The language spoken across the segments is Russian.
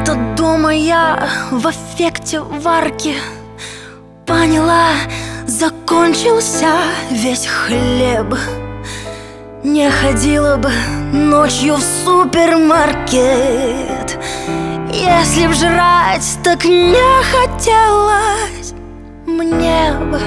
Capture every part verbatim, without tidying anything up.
Где-то дома я в аффекте варки поняла, закончился весь хлеб. Не ходила бы ночью в супермаркет, если б жрать так не хотелось мне бы.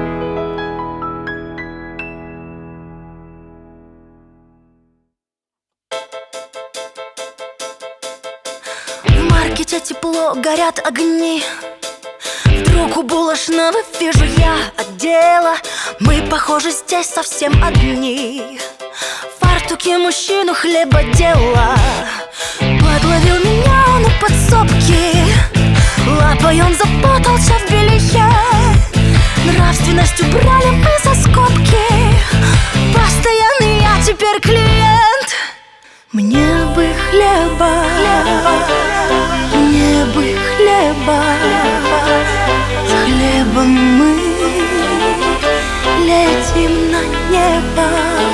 В маркете тепло, горят огни. Вдруг у булочного вижу я отдела. Мы, похоже, здесь совсем одни. В фартуке мужчину хлебодела подловил меня он у подсобки. Лапой он запутался в белье. Нравственность убрали мы за скобки. Постоянный я теперь клиент. Мне бы хлеба, мне бы хлеба. С хлебом мы летим на небо.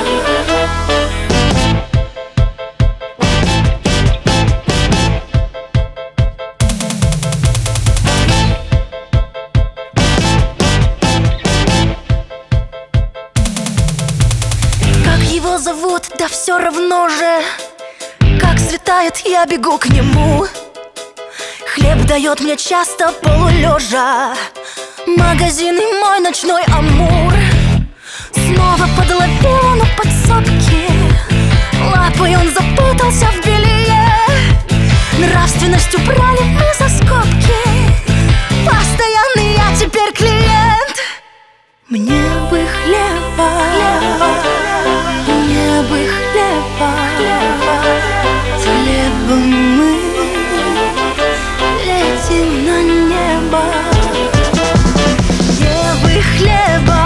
Как его зовут, да все равно же. Как светает, я бегу к нему. Хлеб дает мне часто полулежа. Магазин и мой ночной амур. Снова подловил он у подсобки. Лапой он запутался в белье. Нравственность убрали мы за скобки. Постоянный я теперь клиент. Мне бы хлеба, мне бы хлеба. С хлебом мы летим на небо. Мне бы хлеба,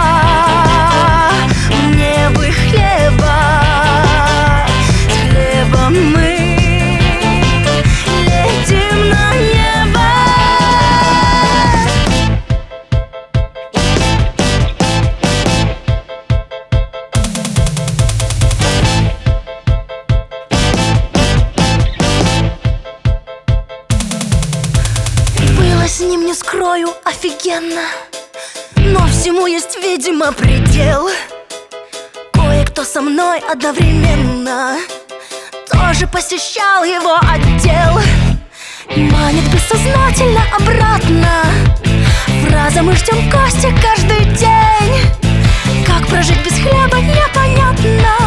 мне бы хлеба. С хлебом мы летим на небо. С ним, не скрою, офигенно. Но всему есть, видимо, предел. Кое-кто со мной одновременно тоже посещал его отдел. Манит бессознательно обратно. Фраза «мы ждем гостя каждый день». Как прожить без хлеба непонятно.